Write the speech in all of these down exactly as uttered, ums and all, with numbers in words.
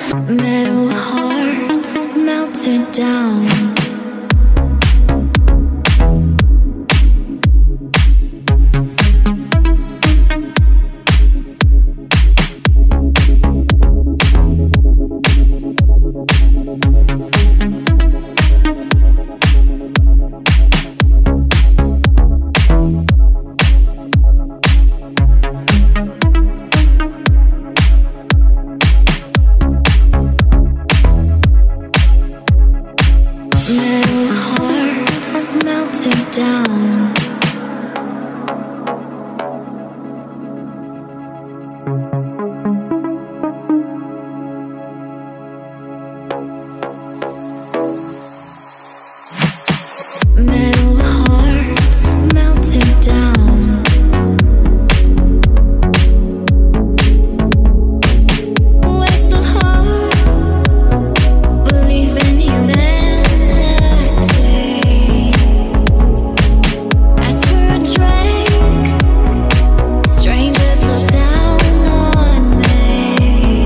Metal hearts melted down. Metal hearts melting down. Metal hearts melting down. Where's the heart? Believe in humanity. Ask for a drink. Strangers look down on me.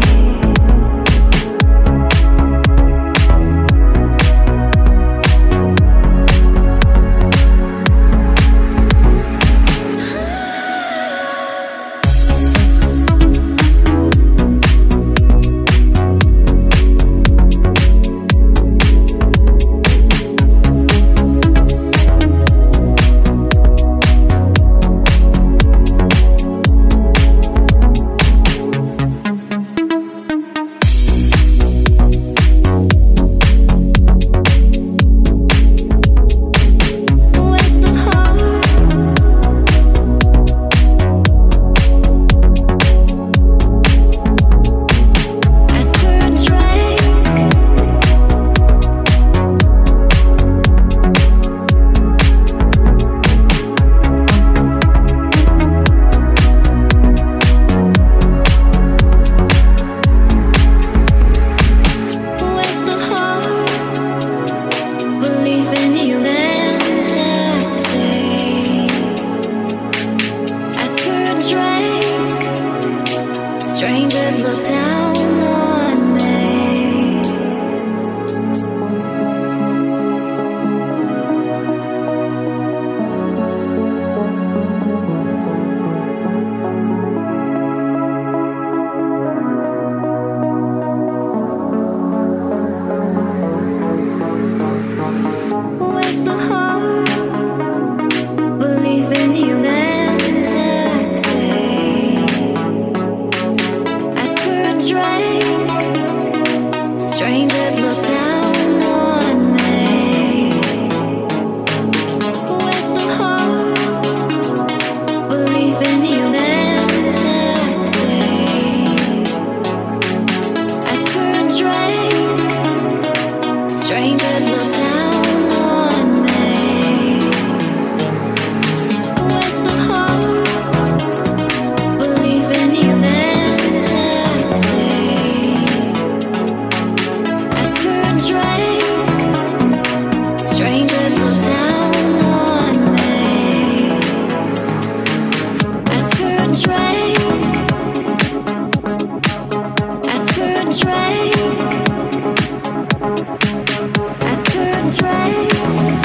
Strangers look down on me. With the heart, believe in humanity. Drink. Strangers look down on me. With the heart, believe in humanity. Ask for a drink. Strangers look down on me. With the heart, believe in humanity. Strangers look down on me. Ask for a drink. Ask for a drink. Ask for a drink.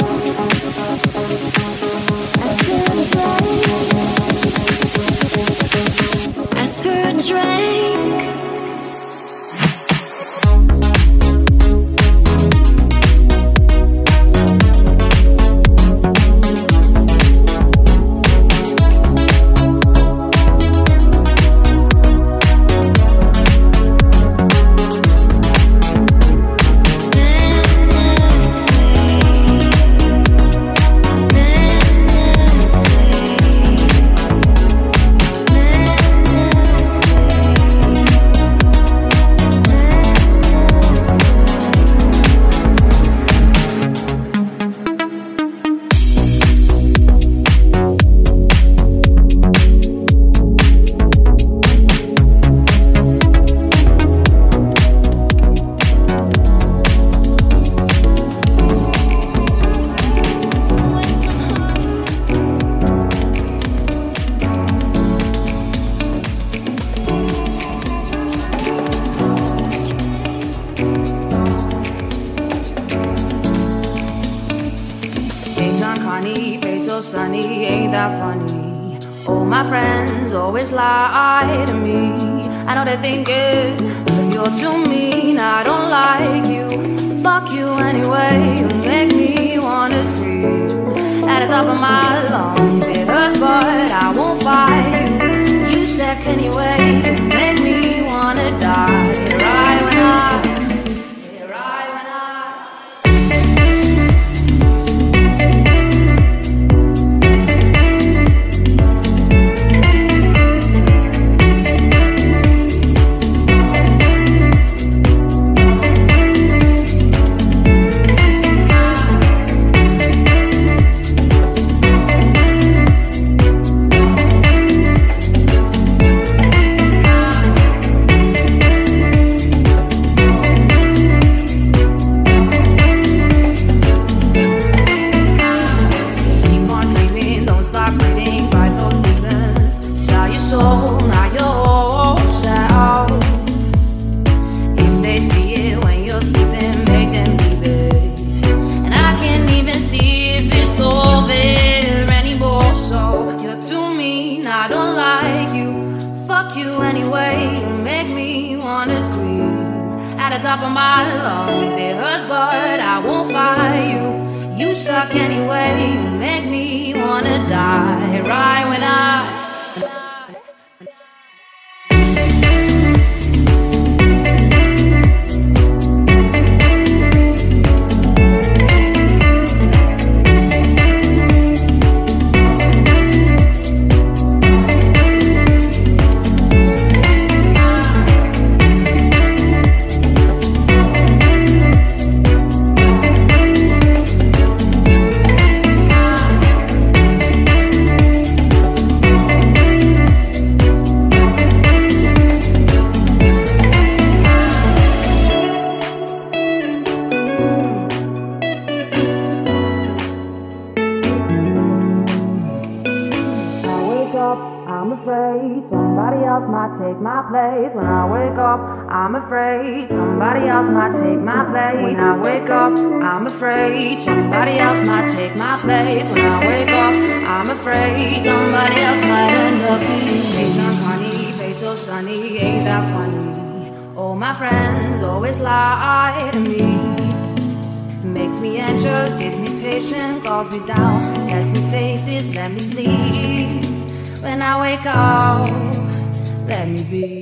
Ask for a drink. Ask for a drink. so sunny, ain't that funny? All my friends always lie to me. I know they're thinking you're too mean, I don't like you. Fuck you anyway, you make me wanna scream at the top of my lungs. It hurts but I won't fight you. You sick anyway, you make me wanna die. Right when I top of my lungs, it hurts but I won't fight you. You suck anyway, you make me wanna die. Right when I when I wake up, I'm afraid somebody else might take my place. When I wake up, I'm afraid somebody else might take my place. When I wake up, I'm afraid somebody else might end up being me. Face on honey, face so sunny, ain't that funny? All my friends always lie to me. Makes me anxious, gives me patience, calls me down, lets me face it, let me sleep. When I wake up, let me be.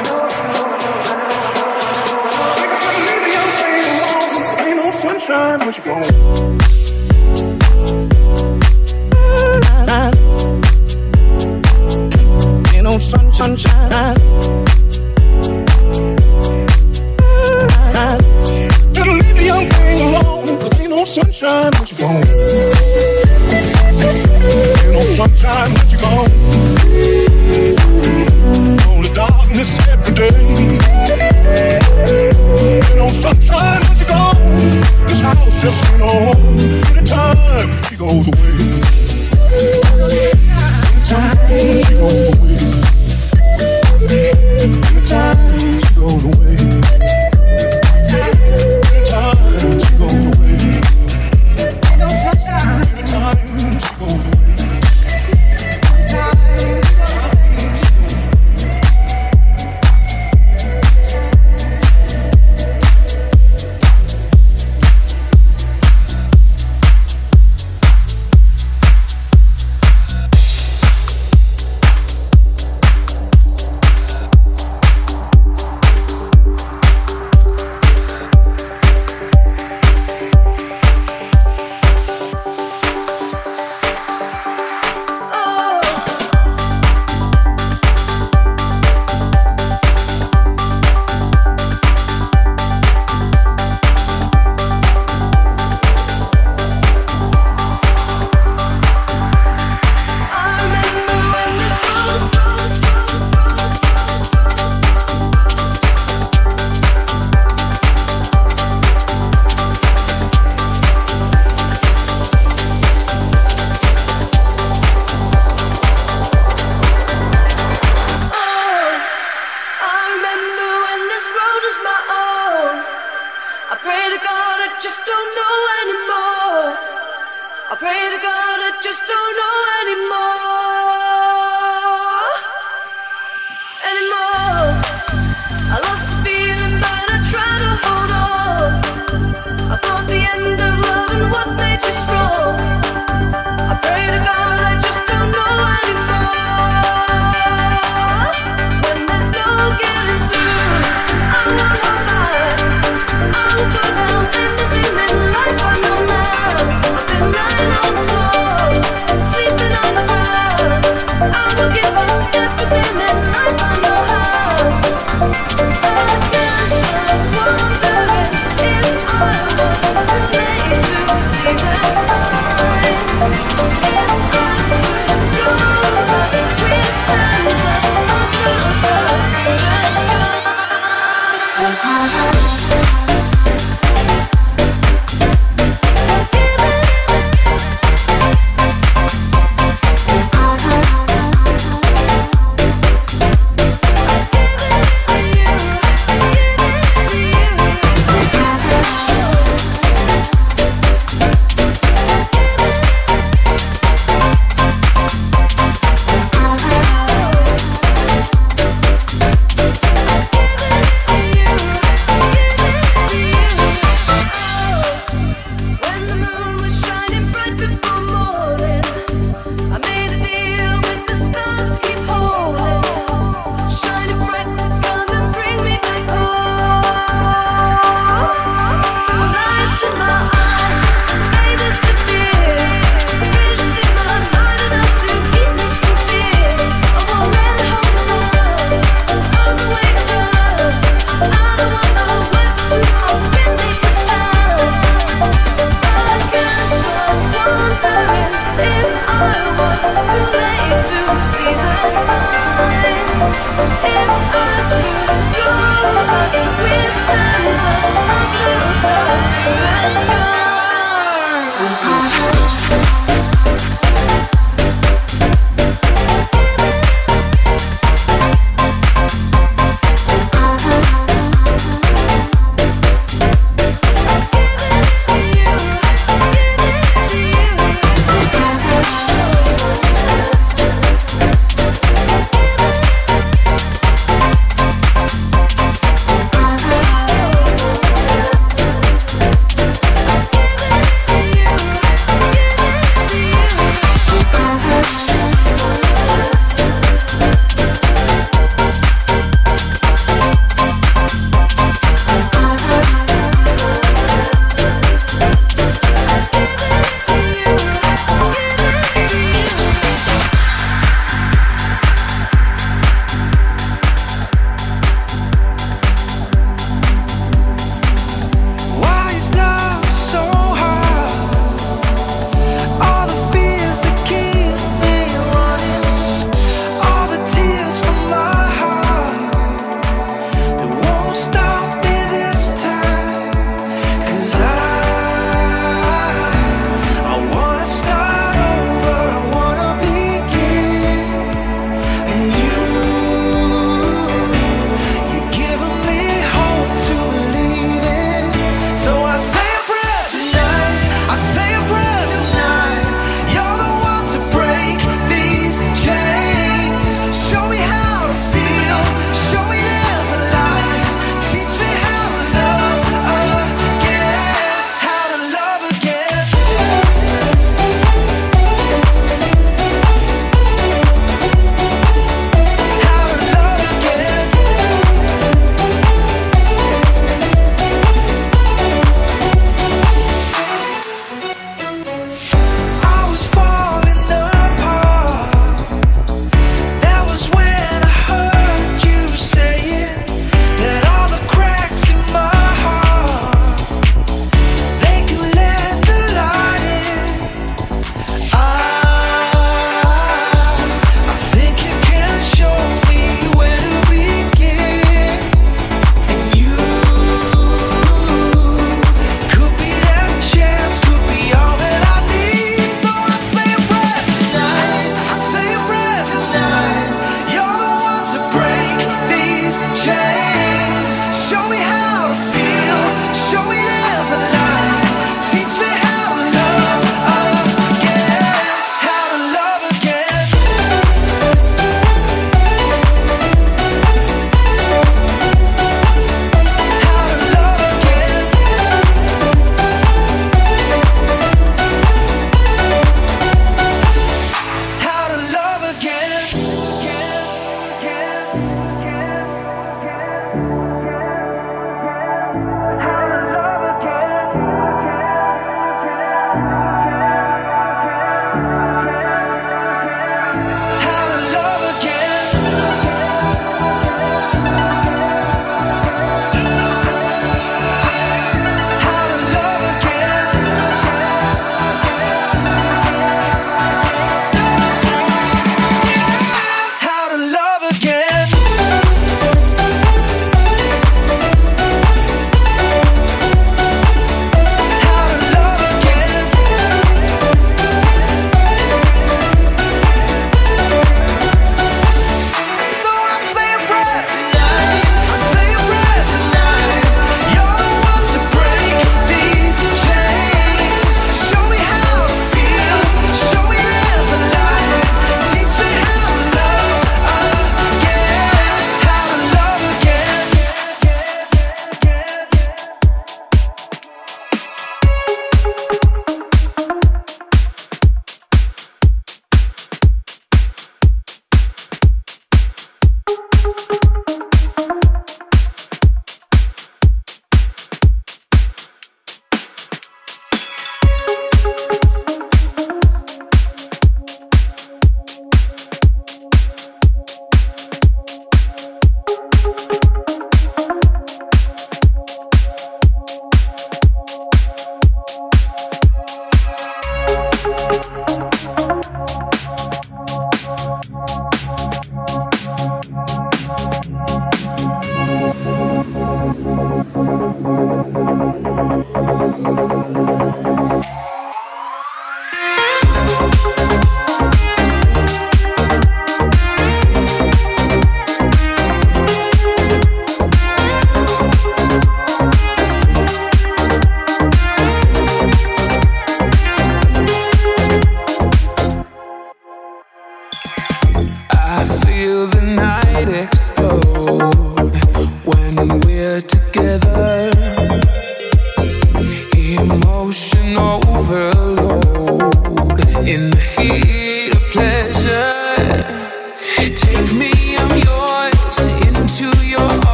Sleeping on the ground.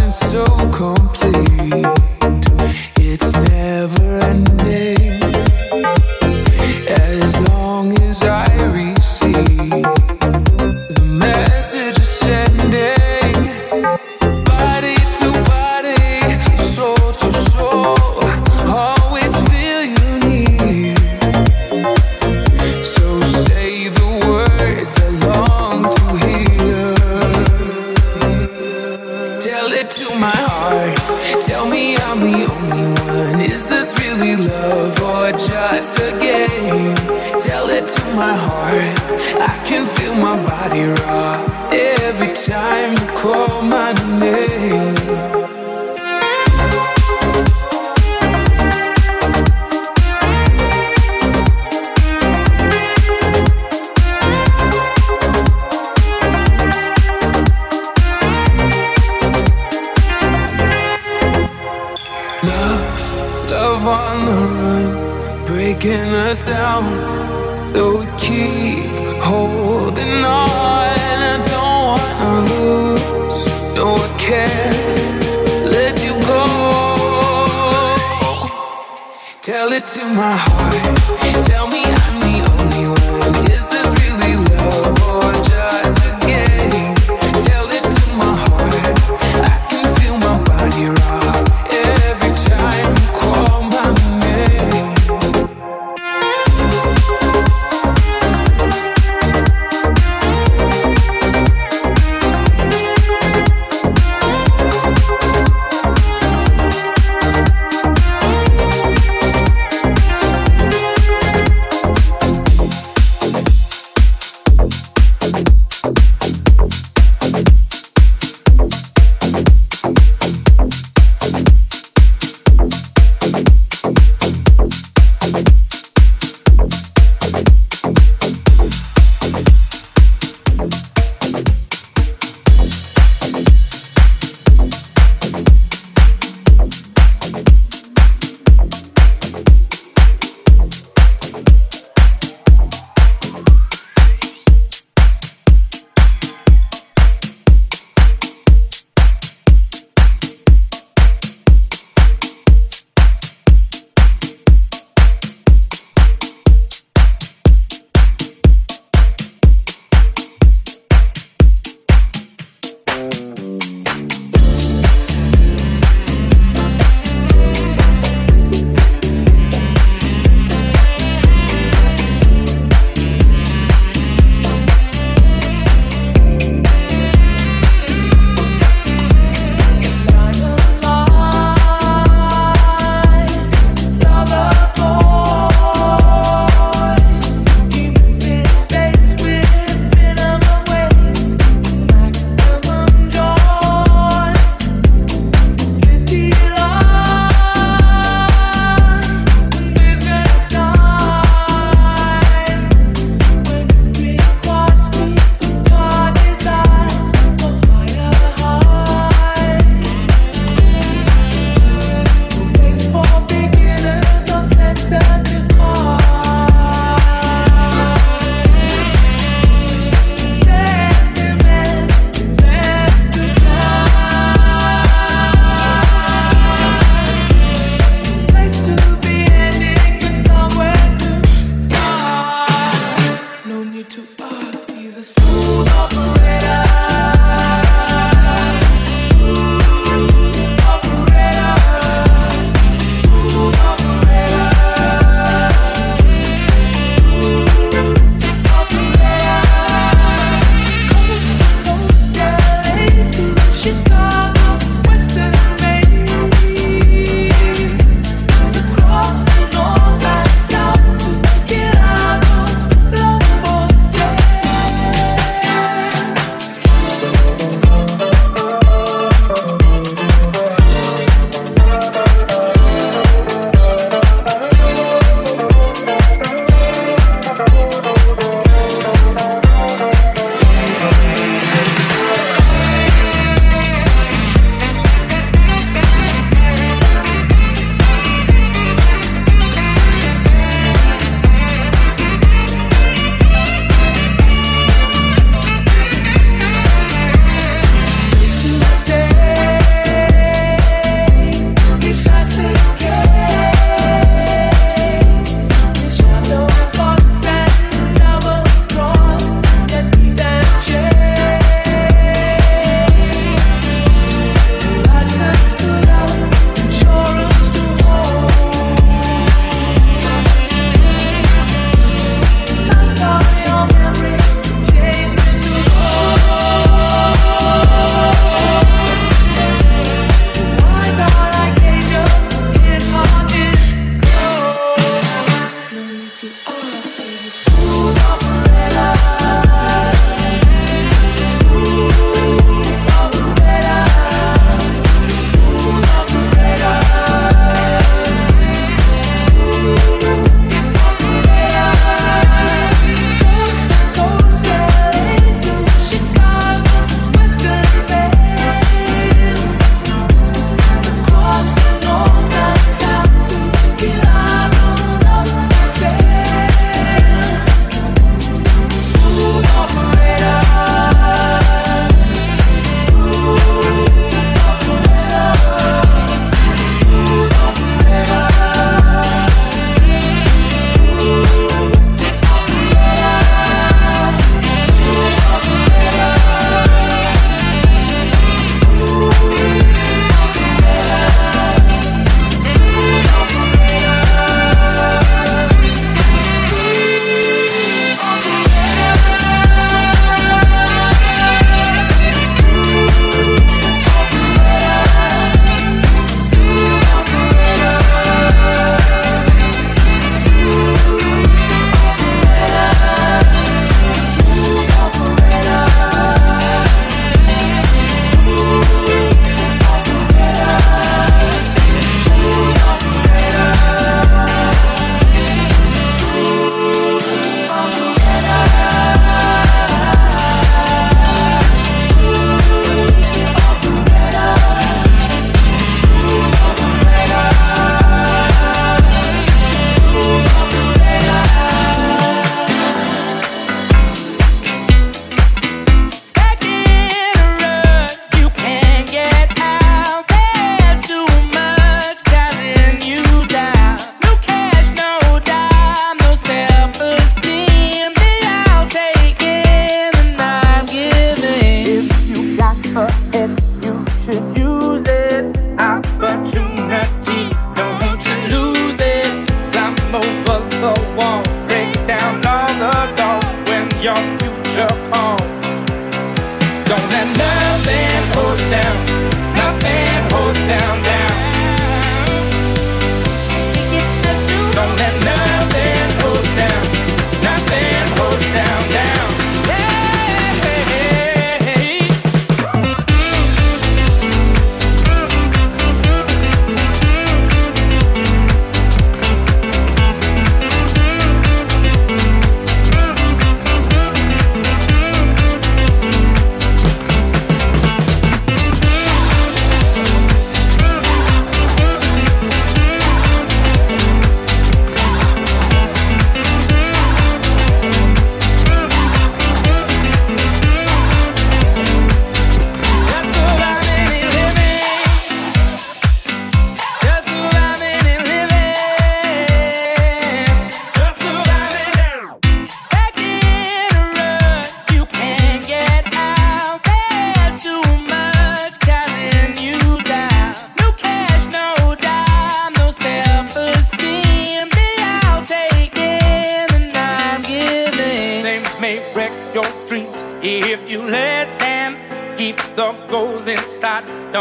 feeling so complete. It's never ending. As long as I receive the message is sending. Body to body, soul to soul, always feel you near. So say the words I long to hear. Tell it to my heart, tell me I'm the only one. Is this really love or just a game? Tell it to my heart, I can feel my body rock every time you call my name. Love on the run, breaking us down, though we keep holding on. I don't wanna lose, no I can't let you go. Tell it to my heart, tell me I'm the only one. Is this really love or just a game? Tell it to my heart, I can feel my body rock every time you call my name.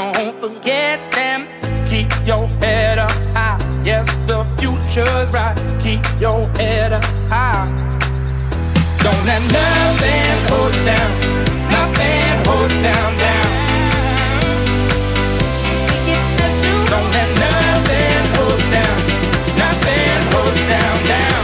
don't forget them. Keep your head up high. Yes, the future's right. Keep your head up high. Don't let nothing hold you down. Nothing hold you down, down. Don't let nothing hold you down. Nothing hold you down, down.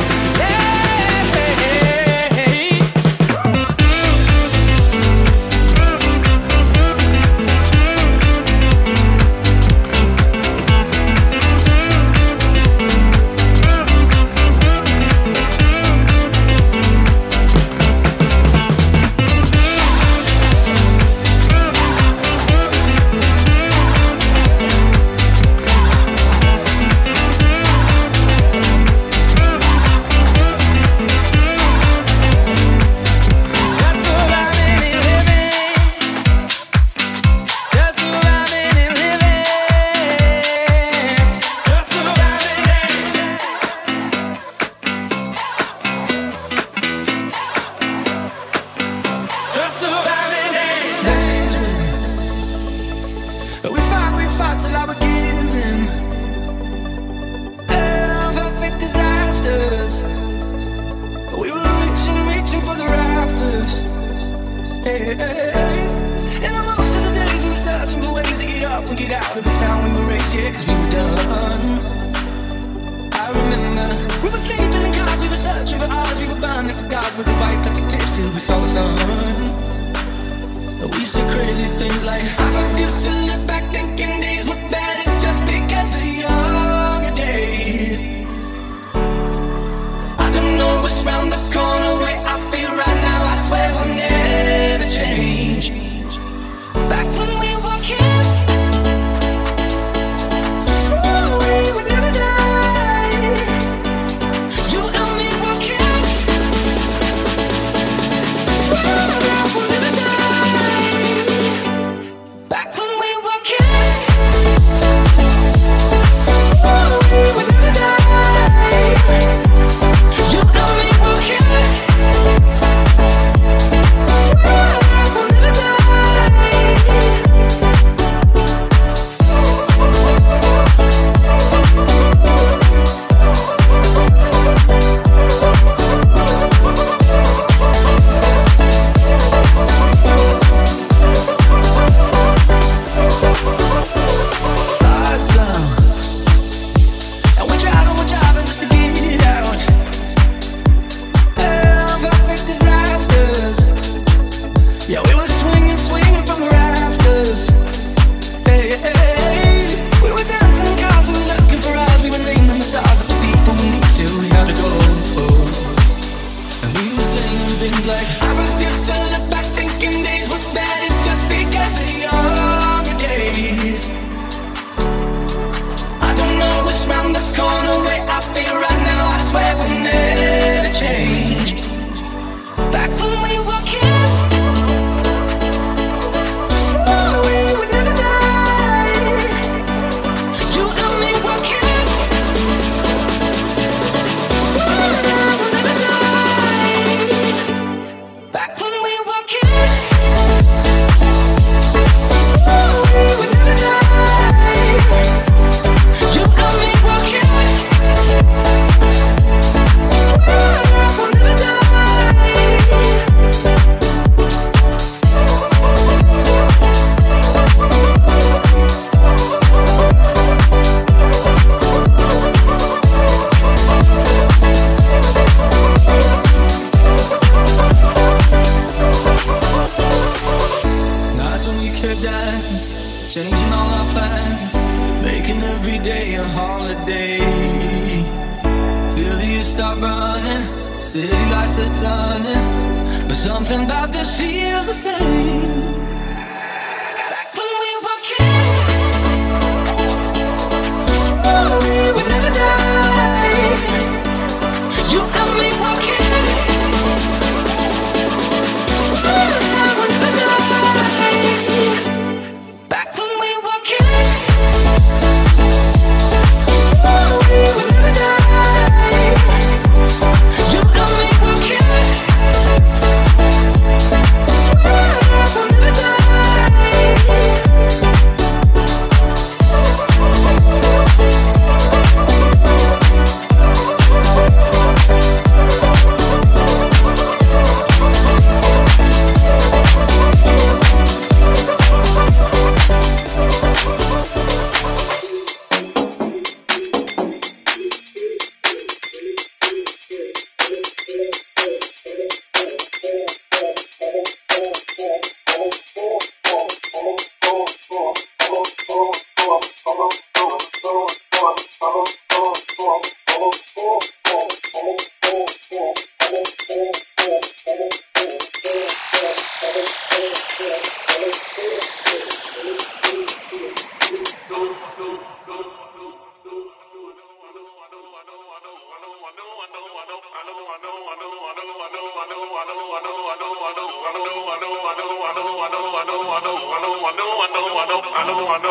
We'll never die.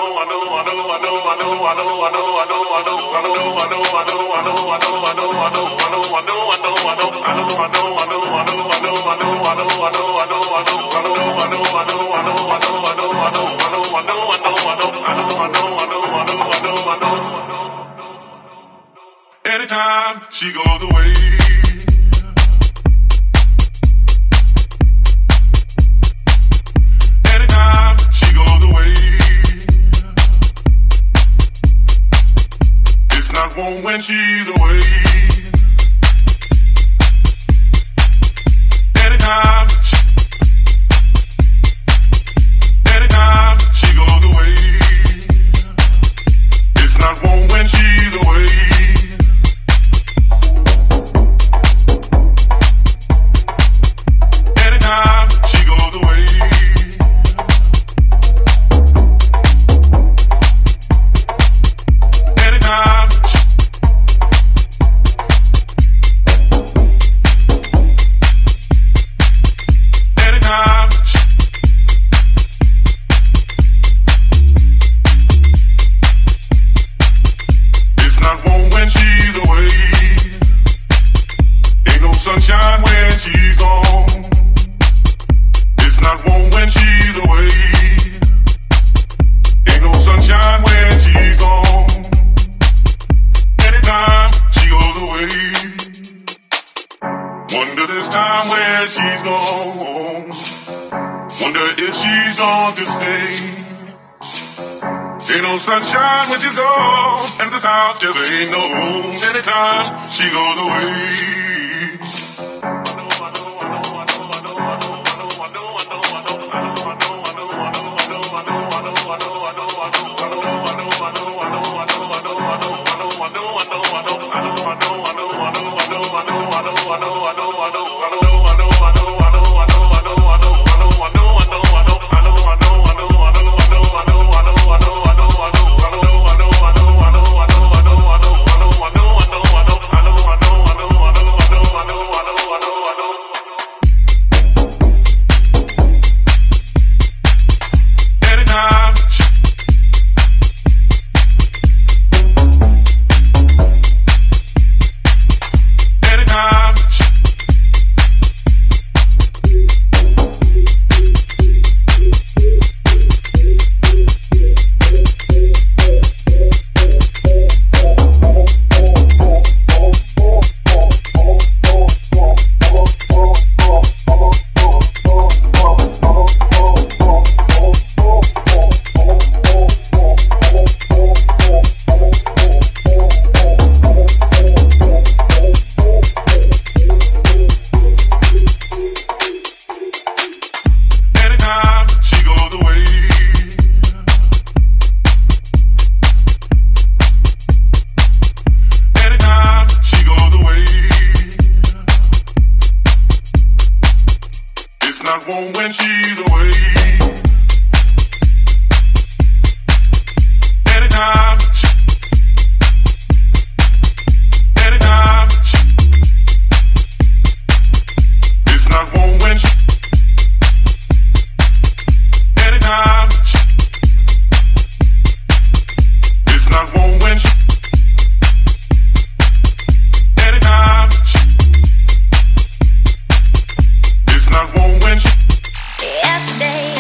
Anytime she goes away, anytime she goes away, it's not warm when she's away. Anytime, anytime she goes away, it's not warm when she's away. Anytime she goes away, anytime, anytime, it's not warm when she's away. Ain't no sunshine when she's gone. It's not warm when she's away. Ain't no sunshine when she's gone. Anytime she goes away, wonder this time where she's gone. Wonder if she's gone to stay. Ain't no sunshine when she's gone, and this house just ain't no home. Anytime she goes away. Not warm when she's away. Anytime, anytime, it's not warm when she. Anytime, it's not warm when she. Anytime, it's not warm when she. Yesterday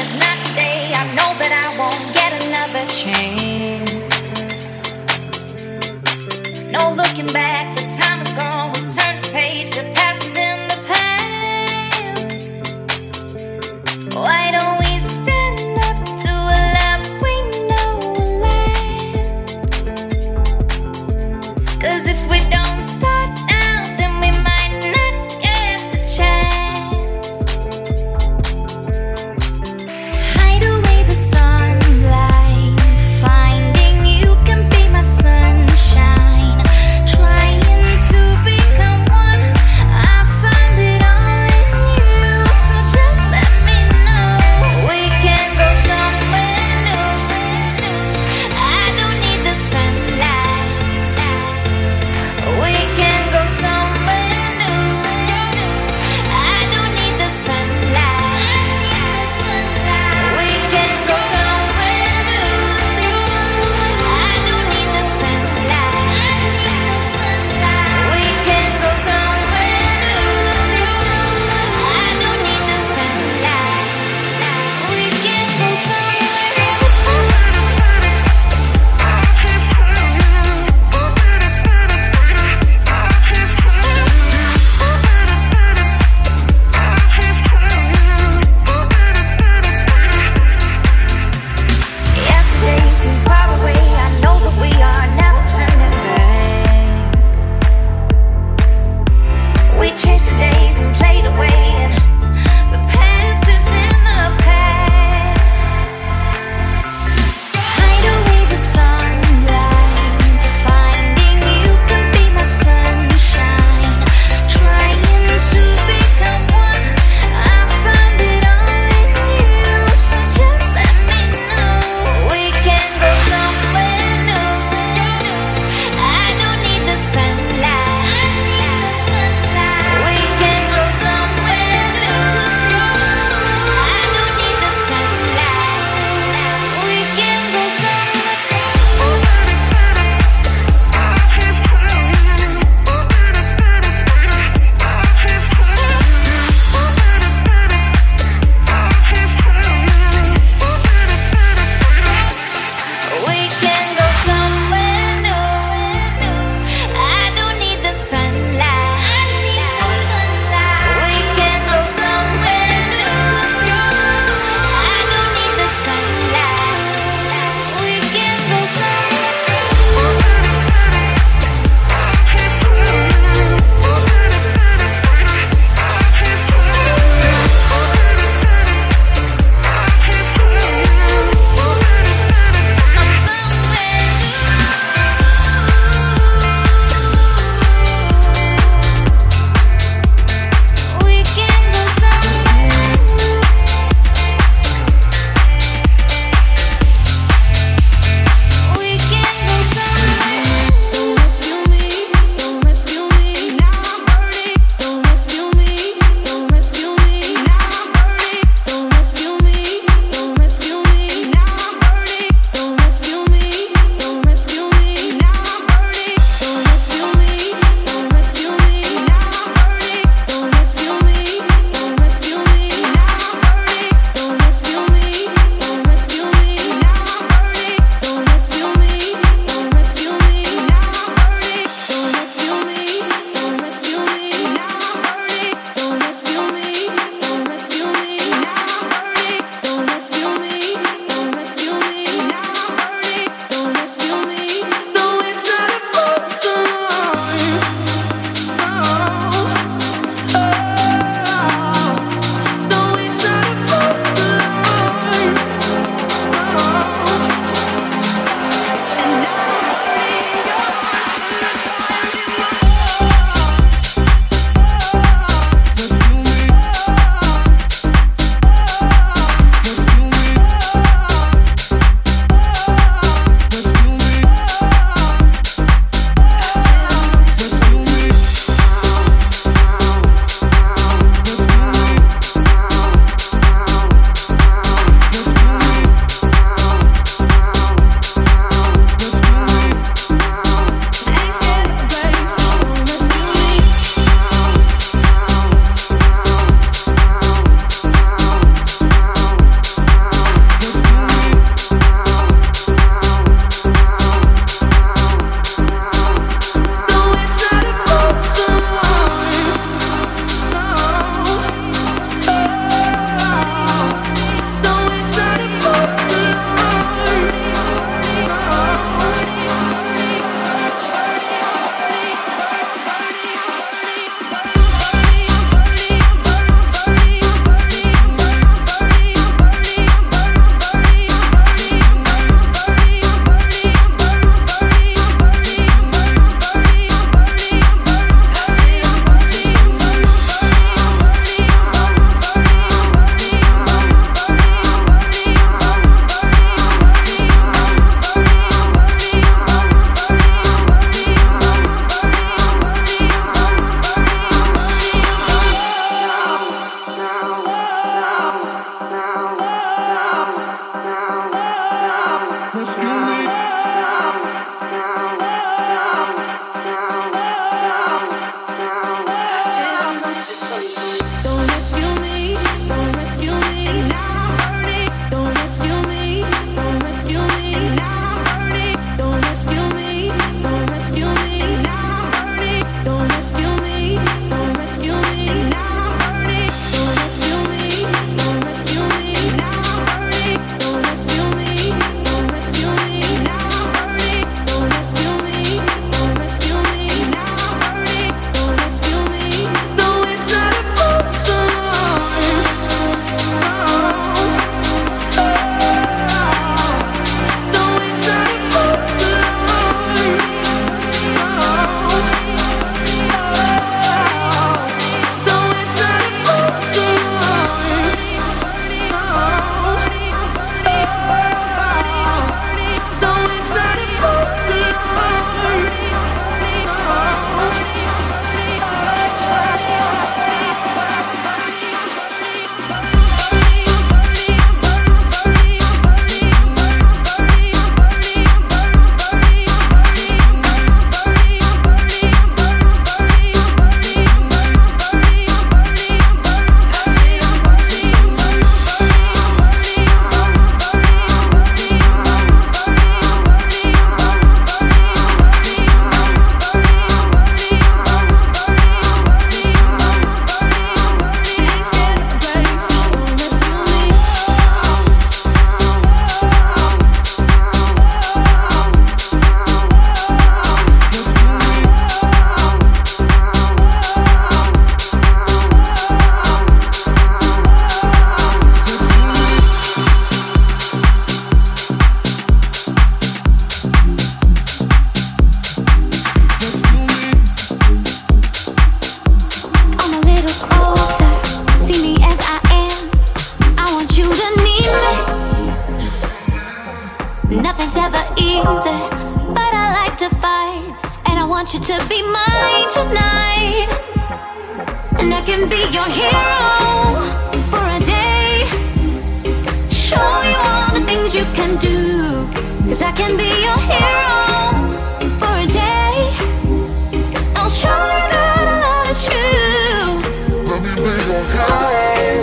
easy, but I like to fight. And I want you to be mine tonight. And I can be your hero for a day. Show you all the things you can do. Cause I can be your hero for a day. I'll show you that our love is true. Let me be your hero.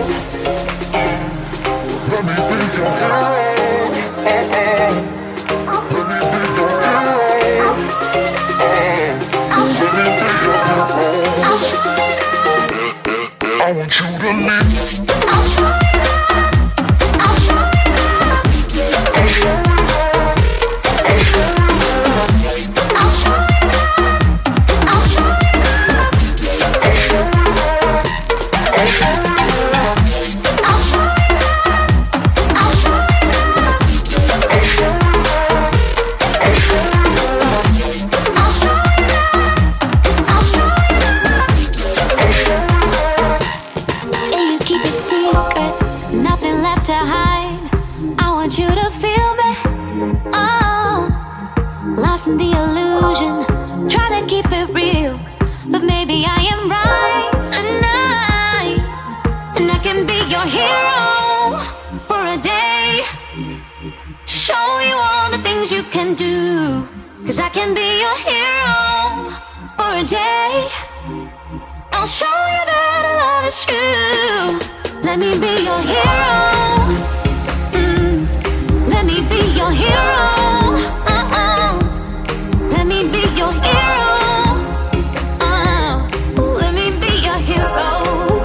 Let me be your hero. Let me be your hero. Let me be your hero. I'll show you. I want you to live. I'll show you. I'll show you. I'll show you. In the illusion, trying to keep it real, but maybe I am right tonight. And I can be your hero for a day. Show you all the things you can do. Cause I can be your hero for a day. I'll show you that our love is true. Let me be your hero. mm. Let me be your hero. Let me be your hero. Uh, let me be your hero.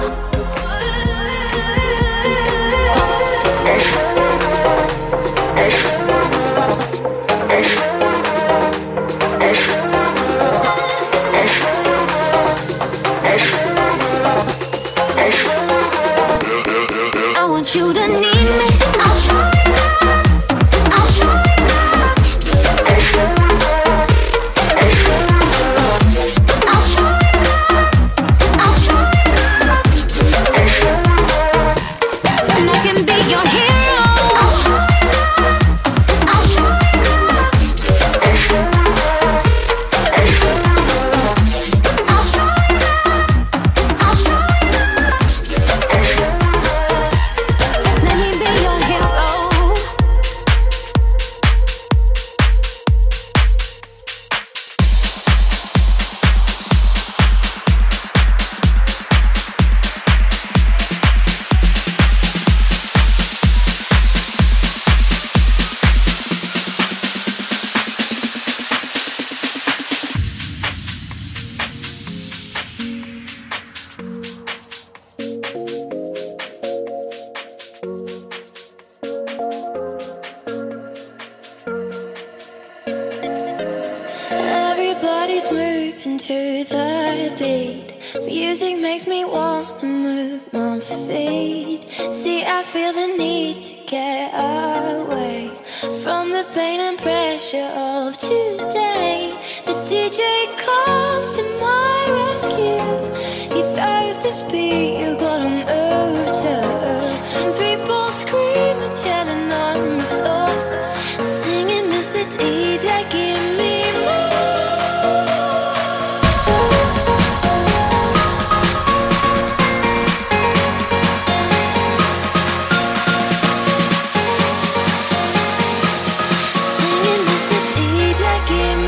I want you to need me. I'll show you. I'll show you. to the beat. Music makes me want to move my feet. See, I feel the need to get away from the pain and pressure of today. The D J comes to my rescue. He throws this beat, you gotta move to. People screaming, yelling on the floor, singing, Mister D J, give me more. Give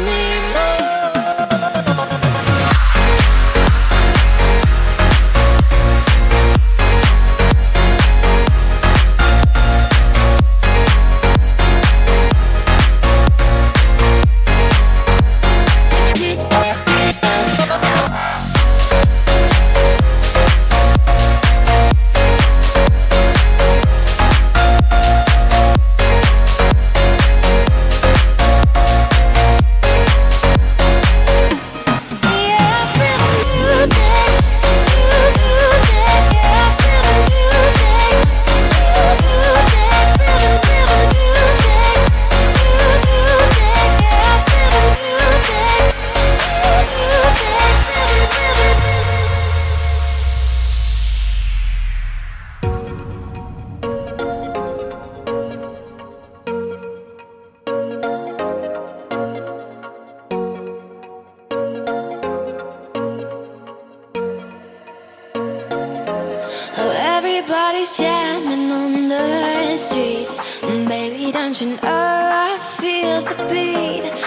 parties jamming on the streets. Baby, don't you know I feel the beat?